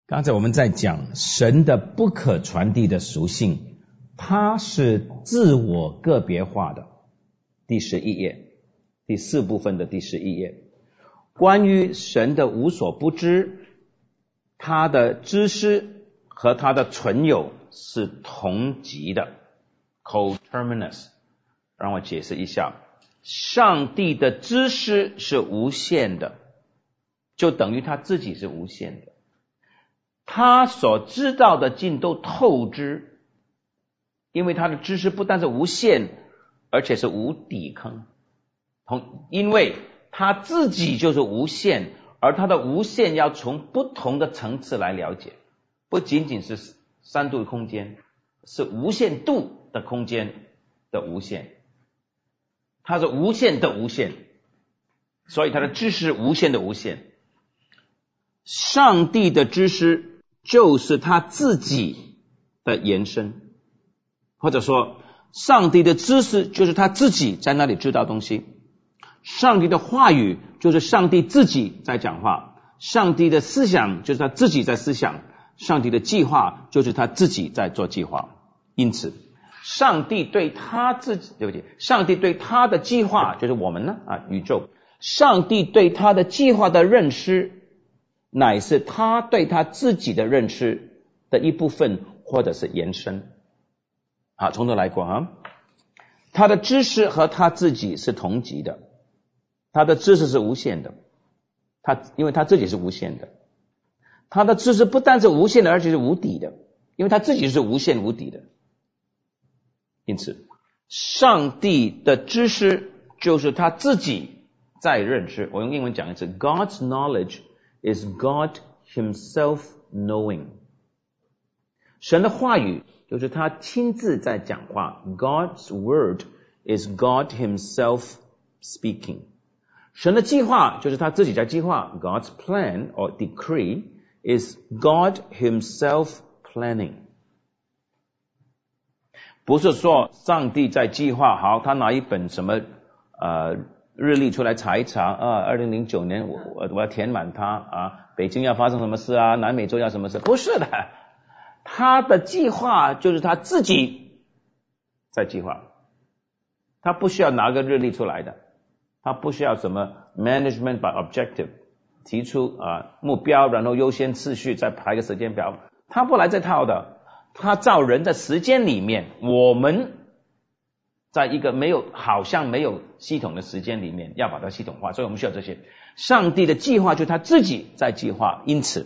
刚才我们在讲神的不可传递的属性，它是自我个别化的。第11页，第4部分的第11页，关于神的无所不知，他的知识和他的存有是同级的 coterminous。 让我解释一下，上帝的知识是无限的，就等于他自己是无限的，他所知道的尽都透支，因为他的知识不但是无限，而且是无底坑。因为他自己就是无限，而他的无限要从不同的层次来了解，不仅仅是3度空间，是无限度的空间的无限，它是无限的无限，所以他的知识无限的无限。上帝的知识就是他自己的延伸，或者说上帝的知识就是他自己在那里知道东西，上帝的话语就是上帝自己在讲话，上帝的思想就是他自己在思想，上帝的计划就是他自己在做计划。因此上帝对他自己，上帝对他的计划就是我们呢宇宙，上帝对他的计划的认识乃是他对他自己的认识的一部分或者是延伸。好，从头来过他的知识和他自己是同级的，他的知识是无限的，因为他自己是无限的，他的知识不但是无限的，而且是无底的，因为他自己是无限无底的。因此上帝的知识就是他自己在认识。我用英文讲一次， God's knowledge is God himself knowing。 神的话语就是他亲自在讲话， God's word is God himself speaking。 神的计划就是他自己在计划， God's plan or decree is God himself planning。 不是说上帝在计划，好，他拿一本什么日历出来查一查2009年我要填满它北京要发生什么事南美洲要什么事，不是的，他的计划就是他自己在计划，他不需要拿个日历出来的，他不需要什么 management by objective 提出目标，然后优先次序再排个时间表，他不来这套的。他照人的时间里面，我们在一个好像没有系统的时间里面要把它系统化，所以我们需要这些。上帝的计划就是他自己在计划，因此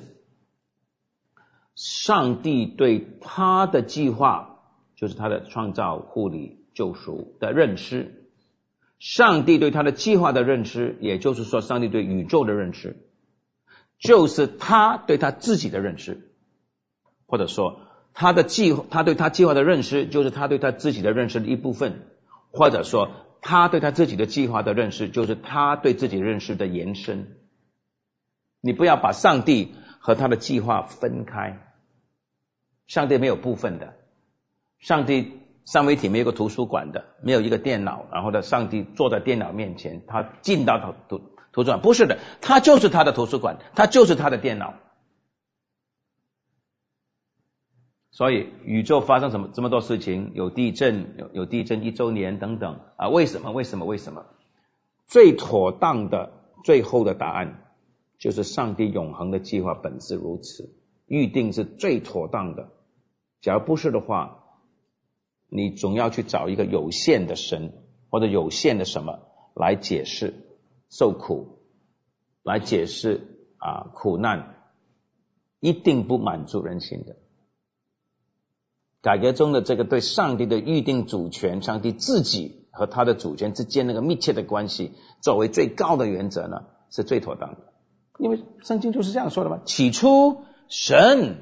上帝对他的计划就是他的创造、护理、救赎的认识。上帝对他的计划的认识，也就是说上帝对宇宙的认识，就是他对他自己的认识，或者说他对他计划的认识就是他对他自己的认识的一部分，或者说他对他自己的计划的认识就是他对自己认识的延伸。你不要把上帝和他的计划分开，上帝没有部分的，上帝三位一体没有一个图书馆的，没有一个电脑，然后呢上帝坐在电脑面前，他进到图书馆，不是的，他就是他的图书馆，他就是他的电脑。所以宇宙发生这么多事情，有地震1周年等等为什么？最妥当的最后的答案就是上帝永恒的计划本是如此，预定是最妥当的。假如不是的话，你总要去找一个有限的神或者有限的什么来解释受苦，来解释苦难，一定不满足人心的。改革中的这个对上帝的预定主权，上帝自己和他的主权之间那个密切的关系作为最高的原则呢，是最妥当的。因为圣经就是这样说的嘛，起初神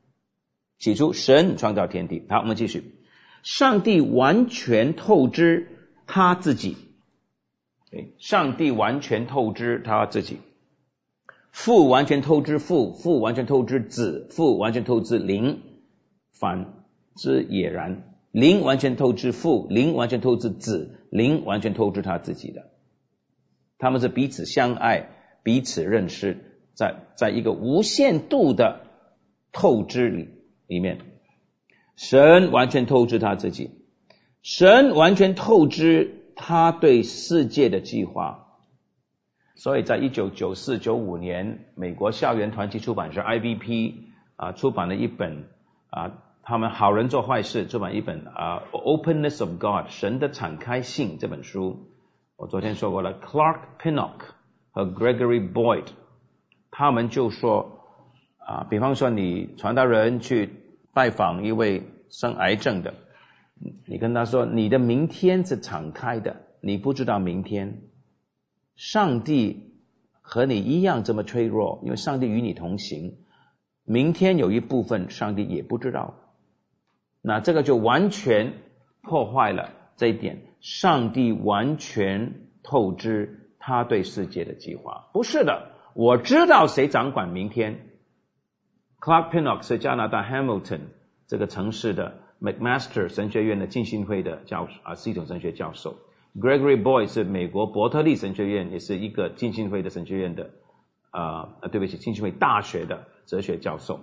创造天地。好，我们继续。上帝完全透支他自己，上帝完全透支他自己，父完全透支父，父完全透支子，父完全透支灵，反之也然。灵完全透支父，灵完全透支子，灵完全透支他自己的。他们是彼此相爱，彼此认识，在一个无限度的透支里面，神完全透支他自己，神完全透支他对世界的计划。所以在1994-95年，美国校园团契出版社 IVP 出版了一本他们好人做坏事出版一本Openness of God 神的敞开性这本书。我昨天说过了 Clark Pinnock 和 Gregory Boyd 他们就说比方说你传道人去拜访一位生癌症的，你跟他说你的明天是敞开的，你不知道明天上帝和你一样这么脆弱，因为上帝与你同行，明天有一部分上帝也不知道，那这个就完全破坏了这一点，上帝完全透支他对世界的计划。不是的，我知道谁掌管明天。 Clark Pinnock 是加拿大 Hamilton 这个城市的 McMaster 神学院的浸信会的系统神学教授， Gregory Boyd 是美国伯特利神学院，也是一个浸信会的神学院的浸信会大学的哲学教授。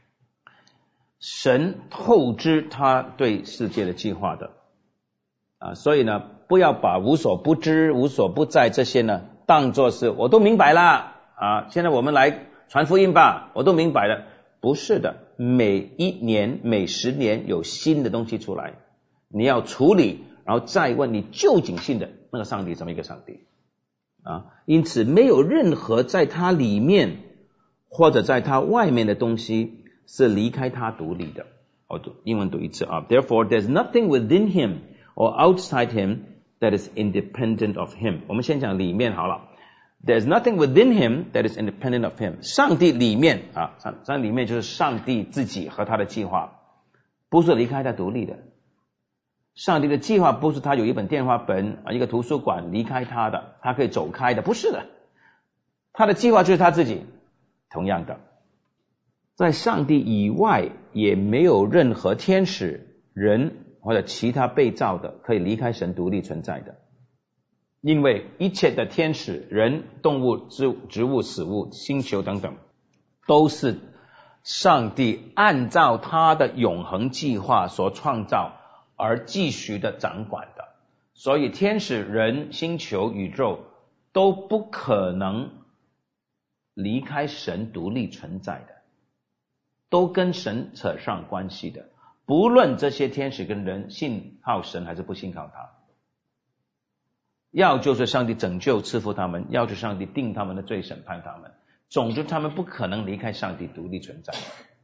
神透支他对世界的计划的所以呢，不要把无所不知无所不在这些呢当作是我都明白了现在我们来传福音吧，我都明白了。不是的，每一年每10年有新的东西出来，你要处理，然后再问你究竟信的那个上帝怎么一个上帝因此没有任何在他里面或者在他外面的东西是离开他独立的。英文读一次Therefore there's nothing within him or outside him that is independent of him。 我们先讲里面好了。There's nothing within him that is independent of him。 上帝里面上帝里面就是上帝自己和他的计划不是离开他独立的。上帝的计划不是他有一本电话本一个图书馆离开他的，他可以走开的，不是的。他的计划就是他自己。同样的，在上帝以外也没有任何天使人或者其他被造的可以离开神独立存在的。因为一切的天使人动物植物死物星球等等都是上帝按照他的永恒计划所创造而继续的掌管的，所以天使人星球宇宙都不可能离开神独立存在的，都跟神扯上关系的，不论这些天使跟人信靠神还是不信靠他。要就是上帝拯救赐福他们，要是上帝定他们的罪审判他们，总之他们不可能离开上帝独立存在。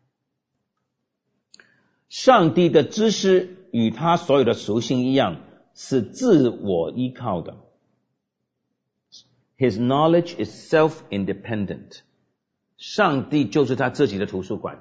上帝的知识与他所有的属性一样是自我依靠的。 His knowledge is self-independent。 上帝就是他自己的图书馆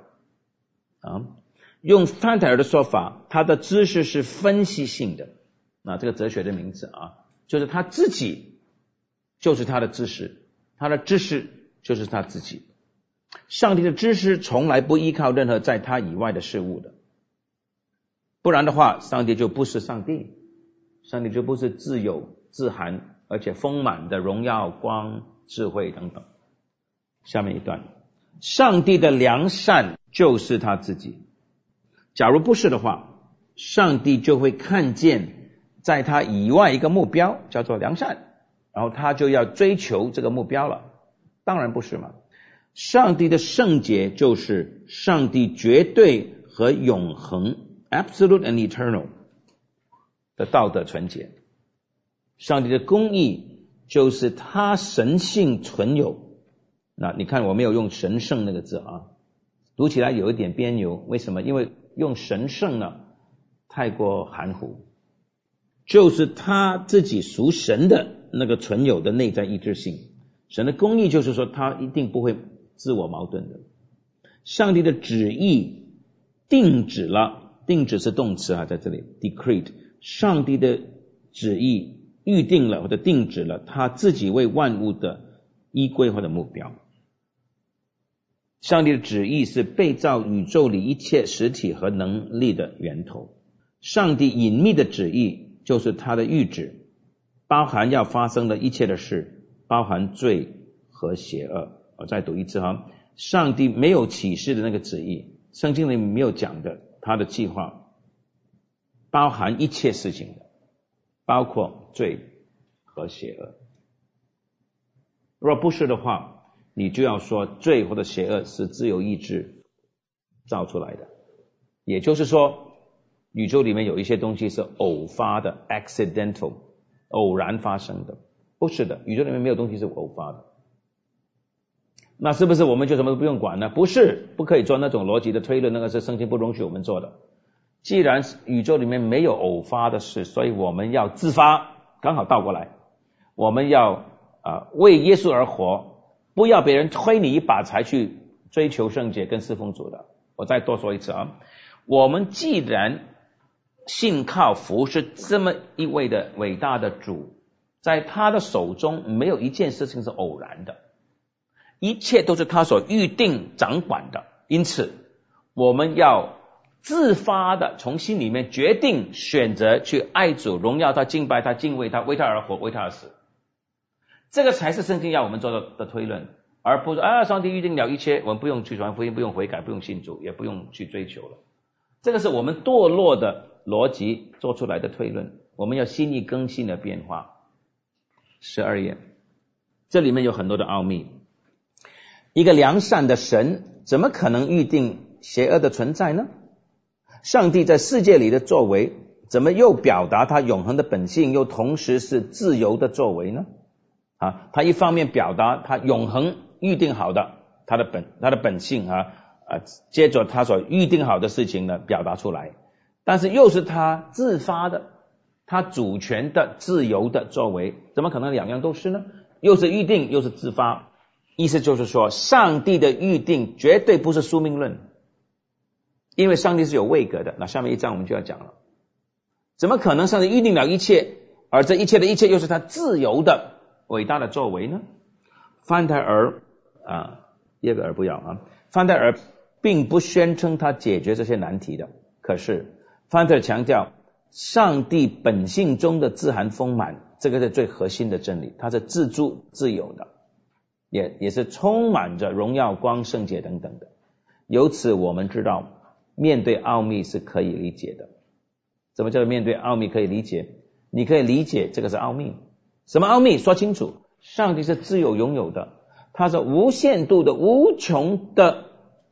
用范泰尔的说法，他的知识是分析性的这个哲学的名字就是他自己就是他的知识，他的知识就是他自己。上帝的知识从来不依靠任何在他以外的事物的，不然的话上帝就不是上帝，上帝就不是自有自含而且丰满的荣耀光智慧等等。下面一段，上帝的良善就是他自己，假如不是的话，上帝就会看见在他以外一个目标叫做良善，然后他就要追求这个目标了，当然不是嘛。上帝的圣洁就是上帝绝对和永恒 absolute and eternal 的道德纯洁。上帝的公义就是他神性存有。那你看我没有用神圣那个字读起来有一点别扭，为什么？因为用神圣呢太过含糊，就是他自己属神的那个存有的内在一致性。神的公义就是说他一定不会自我矛盾的。上帝的旨意定旨了，定旨是动词在这里 decreed， 上帝的旨意预定了或者定旨了他自己为万物的依归或者目标。上帝的旨意是被造宇宙里一切实体和能力的源头。上帝隐秘的旨意就是他的预旨，包含要发生的一切的事，包含罪和邪恶。我再读一次上帝没有启示的那个旨意圣经里没有讲的，他的计划包含一切事情的，包括罪和邪恶。若不是的话，你就要说罪或者邪恶是自由意志造出来的。也就是说，宇宙里面有一些东西是偶发的 accidental， 偶然发生的。不是的，宇宙里面没有东西是偶发的。那是不是我们就什么都不用管呢？不是，不可以做那种逻辑的推论，那个是圣经不容许我们做的。既然宇宙里面没有偶发的事，所以我们要自发，刚好倒过来，我们要为耶稣而活，不要别人推你一把才去追求圣洁跟侍奉主的。我再多说一次啊，我们既然信靠服侍这么一位的伟大的主，在他的手中没有一件事情是偶然的，一切都是他所预定掌管的。因此我们要自发的从心里面决定选择去爱主，荣耀他，敬拜他，敬畏他，为他而活，为他而死。这个才是圣经要我们做的推论，而不是上帝预定了一切，我们不用去传福音，不用悔改，不用信主，也不用去追求了。这个是我们堕落的逻辑做出来的推论，我们要心意更新的变化。12页，这里面有很多的奥秘。一个良善的神怎么可能预定邪恶的存在呢？上帝在世界里的作为怎么又表达他永恒的本性，又同时是自由的作为呢？他一方面表达他永恒预定好的他的本性接着他所预定好的事情呢表达出来，但是又是他自发的，他主权的自由的作为，怎么可能两样都是呢？又是预定又是自发。意思就是说，上帝的预定绝对不是宿命论，因为上帝是有位格的。那下面一章我们就要讲了，怎么可能上帝预定了一切，而这一切的一切又是他自由的伟大的作为呢？范泰尔第二个不要范泰尔并不宣称他解决这些难题的，可是范泰尔强调上帝本性中的自含丰满，这个是最核心的真理，它是自主自由的，也是充满着荣耀光圣洁等等的。由此我们知道面对奥秘是可以理解的。什么叫做面对奥秘可以理解？你可以理解这个是奥秘。什么奥秘？说清楚。上帝是自由拥有的，他是无限度的无穷的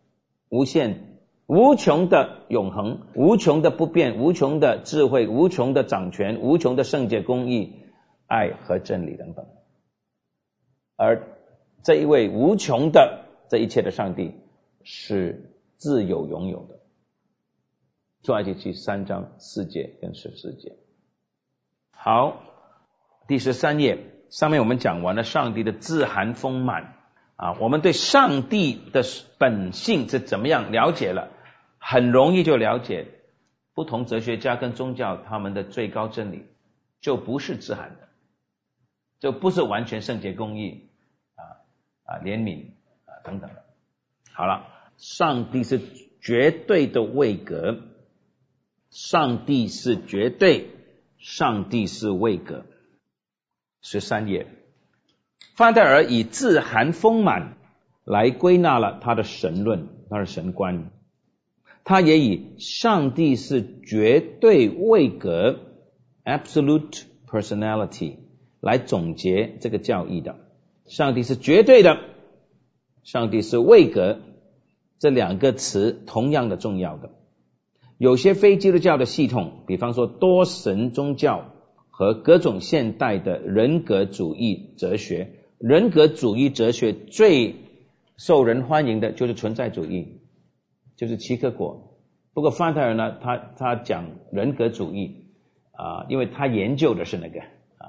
永恒，无穷的不变，无穷的智慧，无穷的掌权，无穷的圣洁公义爱和真理等等。而这一位无穷的这一切的上帝是自由拥有的。出埃及记3章4节跟14节。好，第13页上面我们讲完了上帝的自含丰满我们对上帝的本性是怎么样了解了，很容易就了解不同哲学家跟宗教他们的最高真理就不是自含的，就不是完全圣洁公义怜悯等等的。好了，上帝是绝对的位格，上帝是绝对，上帝是位格。13页，范代尔以自含丰满来归纳了他的神论，他的神观。他也以上帝是绝对位格 absolute personality 来总结这个教义的。上帝是绝对的，上帝是位格，这两个词同样的重要的。有些非基督教的系统，比方说多神宗教和各种现代的人格主义哲学，人格主义哲学最受人欢迎的就是存在主义，就是齐克果。不过范特尔呢，他讲人格主义因为他研究的是那个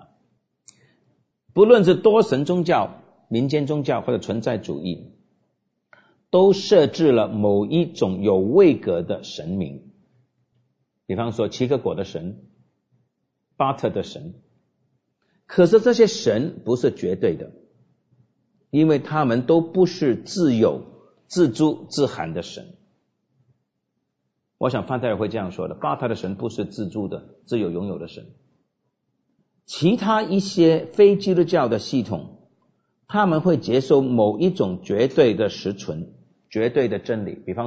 不论是多神宗教、民间宗教或者存在主义，都设置了某一种有位格的神明，比方说齐克果的神、巴特的神。可是这些神不是绝对的，因为他们都不是自有、自主、自含的神。我想范特尔会这样说的，巴特的神不是自主的、自有拥有的神。其他一些非基督教的系统，他们会接受某一种绝对的实存、绝对的真理，比方说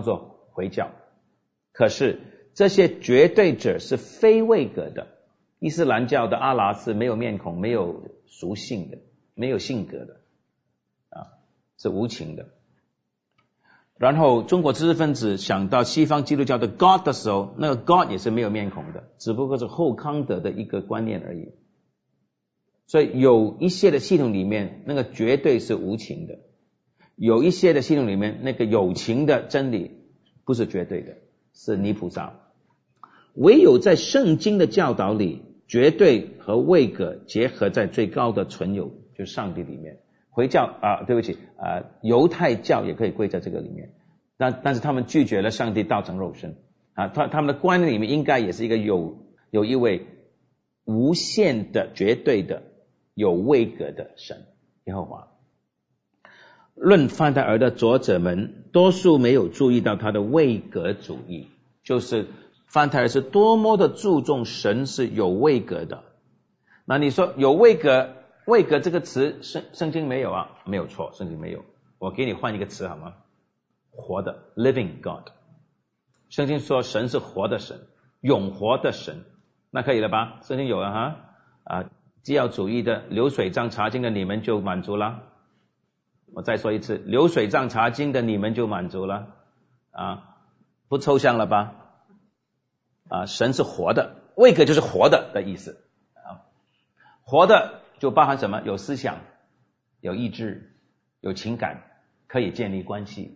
回教。可是这些绝对者是非位格的，伊斯兰教的阿拉是没有面孔、没有属性的、没有性格的是无情的。然后中国知识分子想到西方基督教的 God 的时候，那个 God 也是没有面孔的，只不过是后康德的一个观念而已。所以有一些的系统里面，那个绝对是无情的，有一些的系统里面，那个有情的真理不是绝对的，是泥菩萨。唯有在圣经的教导里，绝对和位格结合在最高的存有，就是上帝里面。回教犹太教也可以归在这个里面，但是他们拒绝了上帝道成肉身他们的观念里面应该也是一个有一位无限的绝对的有位格的神耶和华。论范泰尔的作者们多数没有注意到他的位格主义，就是范泰尔是多么的注重神是有位格的。那你说有位格这个词圣经没有啊？没有错，圣经没有。我给你换一个词好吗？活的 living God。 圣经说神是活的神，永活的神，那可以了吧？圣经有了基要主义的流水账查经的你们就满足了。我再说一次，流水账查经的你们就满足了不抽象了吧？神是活的，位格就是活的意思活的就包含什么？有思想，有意志，有情感，可以建立关系。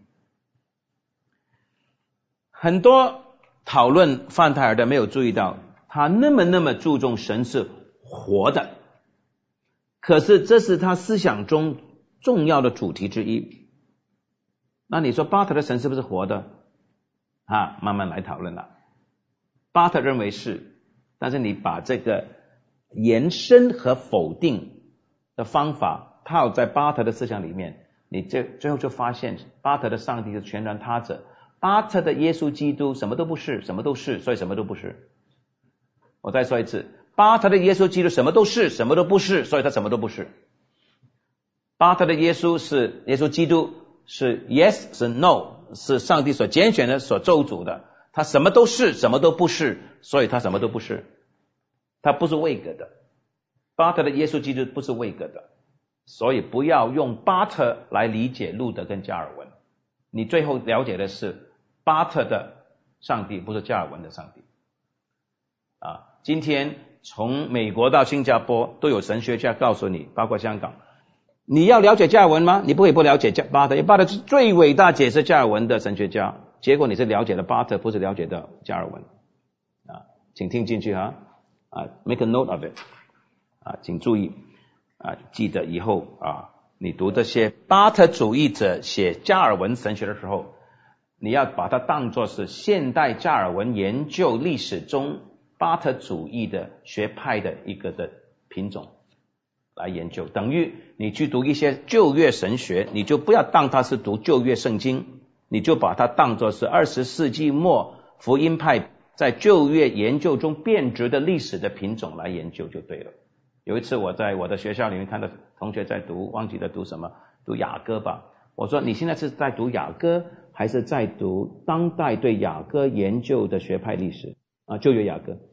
很多讨论范泰尔的没有注意到，他那么注重神是活的，可是这是他思想中重要的主题之一。那你说巴特的神是不是活的慢慢来讨论了。巴特认为是，但是你把这个延伸和否定的方法套在巴特的思想里面，你最后就发现巴特的上帝是全然他者，巴特的耶稣基督什么都不是，什么都是，所以什么都不是。我再说一次，巴特的耶稣基督什么都是，什么都不是，所以他什么都不是。巴特的耶稣基督是 yes 是 no， 是上帝所拣选的，所咒诅的，他什么都是，什么都不是，所以他什么都不是。他不是位格的，巴特的耶稣基督不是位格的，所以不要用巴特来理解路德跟加尔文。你最后了解的是巴特的上帝，不是加尔文的上帝今天从美国到新加坡都有神学家告诉你，包括香港，你要了解加尔文吗？你不可以不了解巴特，因为巴特是最伟大解释加尔文的神学家，结果你是了解了巴特，不是了解的加尔文请听进去make a note of it 请注意记得以后你读这些巴特主义者写加尔文神学的时候，你要把它当作是现代加尔文研究历史中巴特主义的学派的一个的品种来研究，等于你去读一些旧约神学，你就不要当它是读旧约圣经，你就把它当作是20世纪末福音派在旧约研究中变质的历史的品种来研究就对了。有一次我在我的学校里面看到同学在读，忘记了读什么，读雅歌吧。我说你现在是在读雅歌，还是在读当代对雅歌研究的学派历史旧约雅歌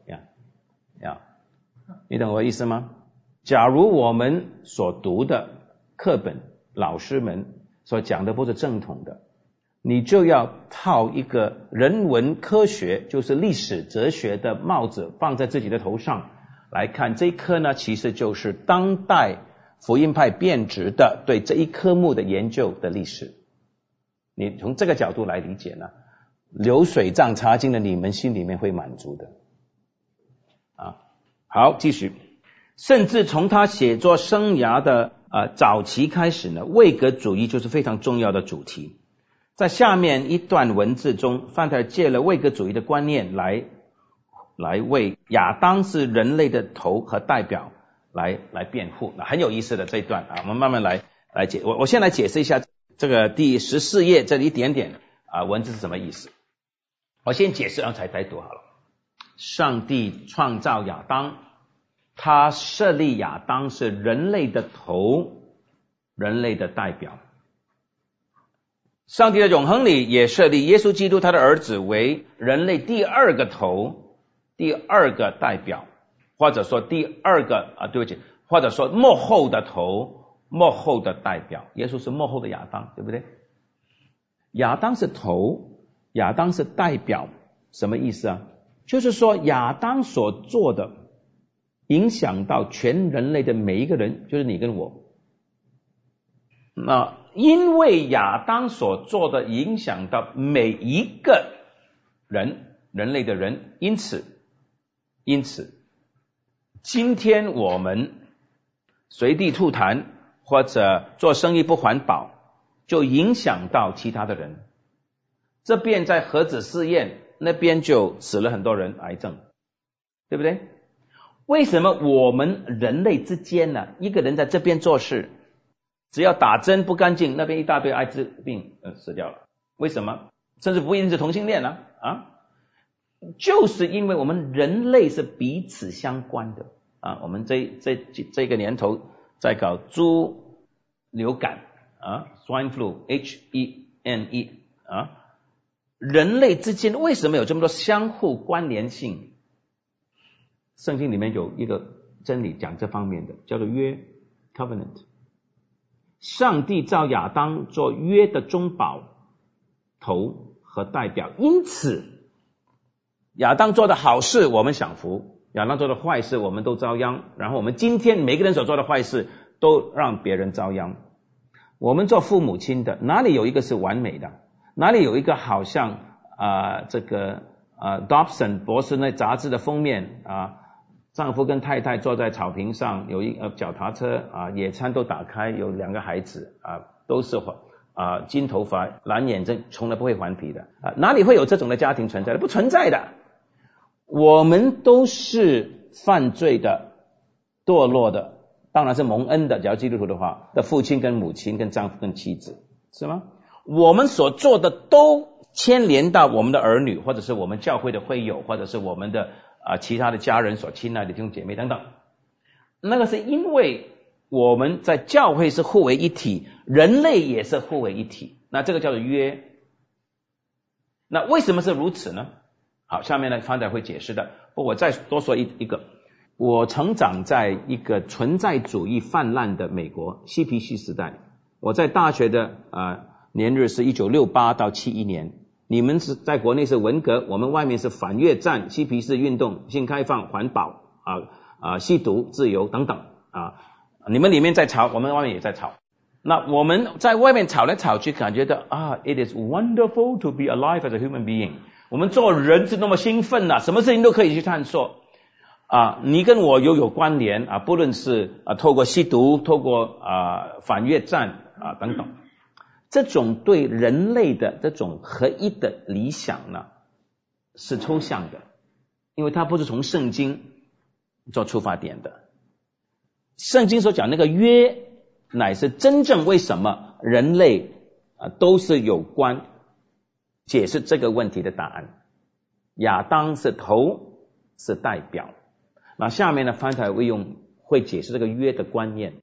你懂我意思吗？假如我们所读的课本老师们所讲的不是正统的，你就要套一个人文科学，就是历史哲学的帽子放在自己的头上来看，这一科呢其实就是当代福音派变质的对这一科目的研究的历史。你从这个角度来理解呢，流水账查经的你们心里面会满足的好，继续。甚至从他写作生涯的早期开始呢，位格主义就是非常重要的主题。在下面一段文字中，范特尔借了位格主义的观念来为亚当是人类的头和代表来辩护。很有意思的这一段我们慢慢来解。我先来解释一下这个第14页这里一点点文字是什么意思。我先解释然后才读好了。上帝创造亚当，他设立亚当是人类的头，人类的代表。 上帝的永恒里也设立耶稣基督他的儿子为人类第二个头，第二个代表，或者说或者说末后的头，末后的代表。耶稣是末后的亚当，对不对？亚当是头，亚当是代表，什么意思啊？就是说亚当所做的影响到全人类的每一个人，就是你跟我。那因为亚当所做的影响到每一个人，人类的人，因此今天我们随地吐痰或者做生意不环保，就影响到其他的人。这边在核子试验，那边就死了很多人，癌症，对不对？为什么我们人类之间呢，一个人在这边做事，只要打针不干净，那边一大堆艾滋病死掉了？为什么？甚至不一定是同性恋就是因为我们人类是彼此相关的我们这个年头在搞猪流感swine flu HENE人类之间为什么有这么多相互关联性？圣经里面有一个真理讲这方面的，叫做约 covenant。 上帝造亚当做约的中保、头和代表，因此亚当做的好事我们享福，亚当做的坏事我们都遭殃，然后我们今天每个人所做的坏事都让别人遭殃。我们做父母亲的哪里有一个是完美的？哪里有一个好像Dobson 博士那杂志的封面丈夫跟太太坐在草坪上，有一脚踏车野餐都打开，有2个孩子都是金头发蓝眼睛，从来不会还皮的哪里会有这种的家庭存在的？不存在的。我们都是犯罪的、堕落的，当然是蒙恩的，只要基督徒的话的父亲跟母亲跟丈夫跟妻子，是吗？我们所做的都牵连到我们的儿女，或者是我们教会的会友，或者是我们的其他的家人所亲爱的弟兄姐妹等等。那个是因为我们在教会是互为一体，人类也是互为一体，那这个叫做约。那为什么是如此呢？好，下面呢方才会解释的，我再多说一个。我成长在一个存在主义泛滥的美国嬉皮士时代，我在大学的年日是1968到71年，你们是在国内是文革，我们外面是反越战、嬉皮士运动、性开放、环保吸毒、自由等等你们里面在吵，我们外面也在吵。那我们在外面吵来吵去，感觉到it is wonderful to be alive as a human being。我们做人是那么兴奋什么事情都可以去探索你跟我有关联不论是透过吸毒，透过反越战等等。这种对人类的这种合一的理想呢，是抽象的，因为它不是从圣经做出发点的。圣经所讲那个约，乃是真正为什么人类都是有关解释这个问题的答案。亚当是头，是代表。那下面呢，方才会解释这个约的观念。